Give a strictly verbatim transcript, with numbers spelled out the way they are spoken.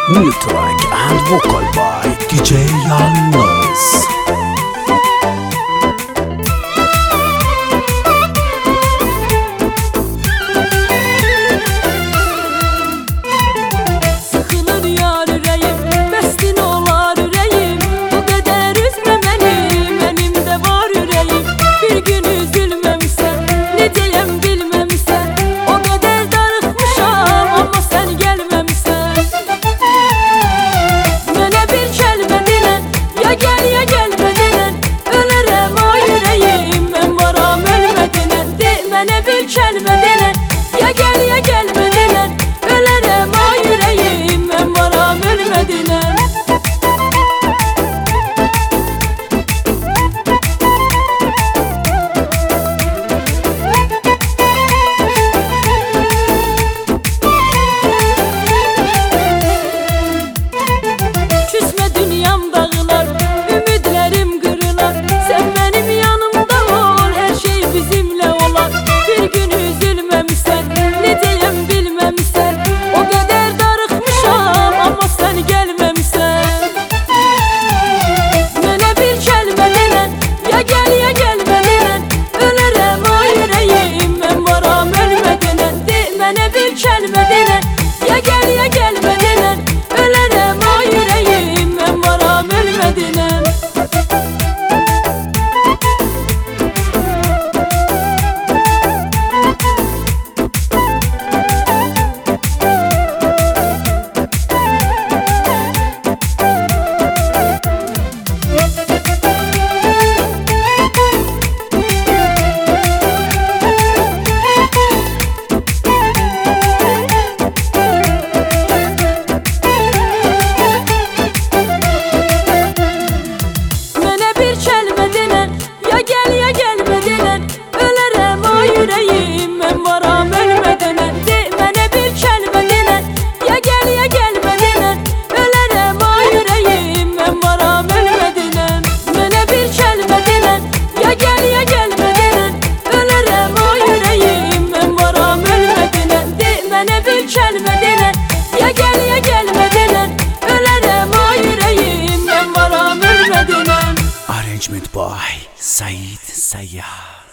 New track and vocal by D J Yalnız. Ya gel ya gelme denen, ölerem ha yüreğim, ben varam ölmedilen. Küsme dünyam dağılar, ümitlerim kırılar. Sen benim yanımda ol, her şey bizimle olar. Bir gün üzülmemişsen, ne diyem bilmemişsen. O kadar darıkmışam ama sen gelmemişsen. Bana bir kelime denen, ya gel ya gelme denen, ölerem ha yüreğim, ben varam ölmedilen. De bana bir kelime denen, ya gel ya gelme denen, ölerem ha yüreğim, ben varam ölmedilen. Ya gel ya gelme denen, ölerem ha yüreğim, ben varam ölmedilen. De bana bir kelime denen, ya gel ya gelme denen, ölerem ha yüreğim, ben varam ölmedilen. Bana bir kelime denen, ya gel ya gelme denen, ölerem ha yüreğim, ben varam ölmedilen. De bana bir kelime denen, ya gel ya gelme denen, ölerem ha yüreğim, ben varam ölmedilen. Arrangement by Said Sayyah.